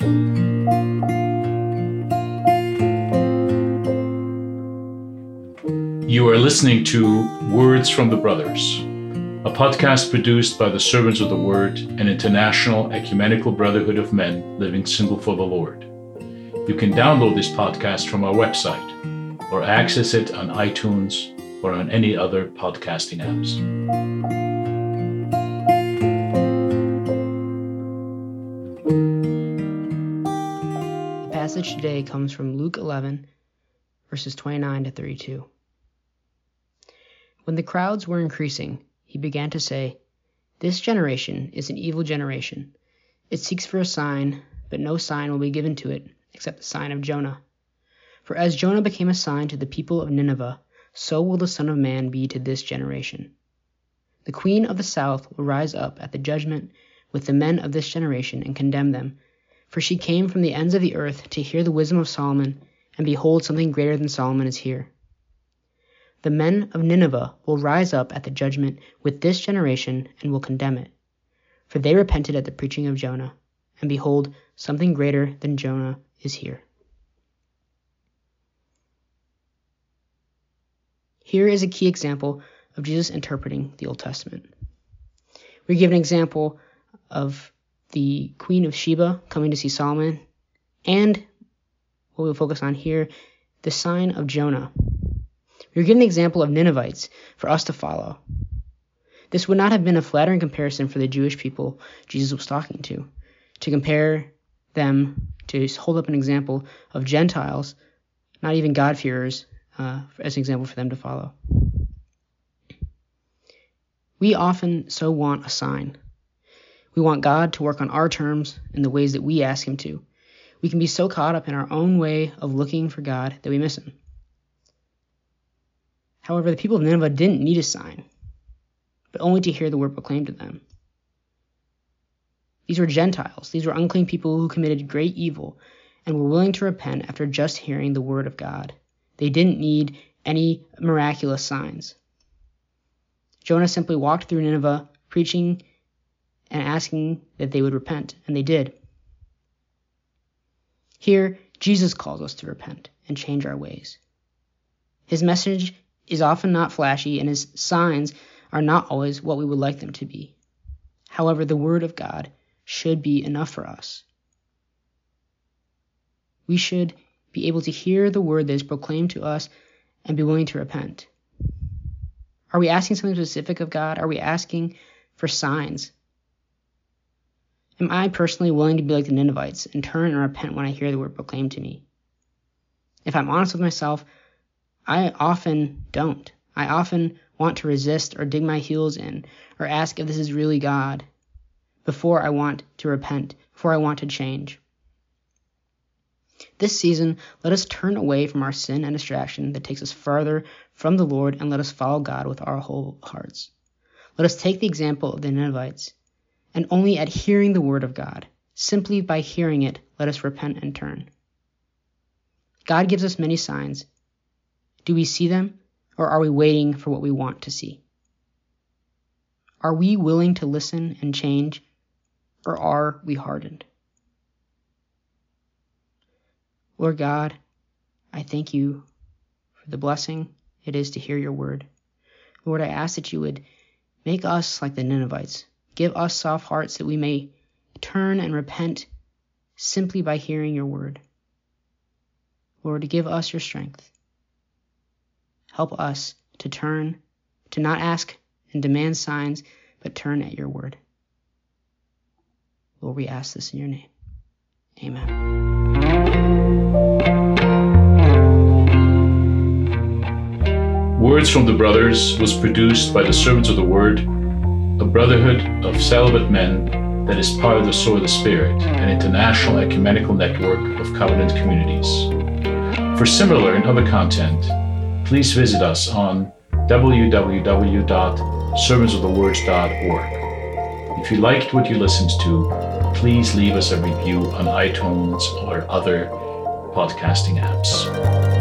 You are listening to Words from the Brothers, a podcast produced by the Servants of the Word, an international ecumenical brotherhood of men living single for the Lord. You can download this podcast from our website or access it on iTunes or on any other podcasting apps. The passage today comes from Luke 11, verses 29 to 32. When the crowds were increasing, he began to say, "This generation is an evil generation. It seeks for a sign, but no sign will be given to it except the sign of Jonah. For as Jonah became a sign to the people of Nineveh, so will the Son of Man be to this generation. The queen of the south will rise up at the judgment with the men of this generation and condemn them, for she came from the ends of the earth to hear the wisdom of Solomon, and behold, something greater than Solomon is here. The men of Nineveh will rise up at the judgment with this generation and will condemn it. For they repented at the preaching of Jonah, and behold, something greater than Jonah is here." Here is a key example of Jesus interpreting the Old Testament. We give an example of the Queen of Sheba coming to see Solomon, and what we'll focus on here, the sign of Jonah. We're given an example of Ninevites for us to follow. This would not have been a flattering comparison for the Jewish people Jesus was talking to compare them, to hold up an example of Gentiles, not even God-fearers, as an example for them to follow. We often so want a sign. We want God to work on our terms in the ways that we ask him to. We can be so caught up in our own way of looking for God that we miss him. However, the people of Nineveh didn't need a sign, but only to hear the word proclaimed to them. These were Gentiles. These were unclean people who committed great evil and were willing to repent after just hearing the word of God. They didn't need any miraculous signs. Jonah simply walked through Nineveh, preaching and asking that they would repent, and they did. Here, Jesus calls us to repent and change our ways. His message is often not flashy, and his signs are not always what we would like them to be. However, the word of God should be enough for us. We should be able to hear the word that is proclaimed to us and be willing to repent. Are we asking something specific of God? Are we asking for signs? Am I personally willing to be like the Ninevites and turn and repent when I hear the word proclaimed to me? If I'm honest with myself, I often don't. I often want to resist or dig my heels in or ask if this is really God before I want to repent, before I want to change. This season, let us turn away from our sin and distraction that takes us farther from the Lord, and let us follow God with our whole hearts. Let us take the example of the Ninevites, and only at hearing the word of God, simply by hearing it, let us repent and turn. God gives us many signs. Do we see them, or are we waiting for what we want to see? Are we willing to listen and change, or are we hardened? Lord God, I thank you for the blessing it is to hear your word. Lord, I ask that you would make us like the Ninevites. Give us soft hearts that we may turn and repent simply by hearing your word. Lord, give us your strength. Help us to turn, to not ask and demand signs, but turn at your word. Lord, we ask this in your name. Amen. Words from the Brothers was produced by the Servants of the Word, a brotherhood of celibate men that is part of the Sword of the Spirit, an international ecumenical network of covenant communities. For similar and other content, please visit us on www.servantsofthewords.org. If you liked what you listened to, please leave us a review on iTunes or other podcasting apps.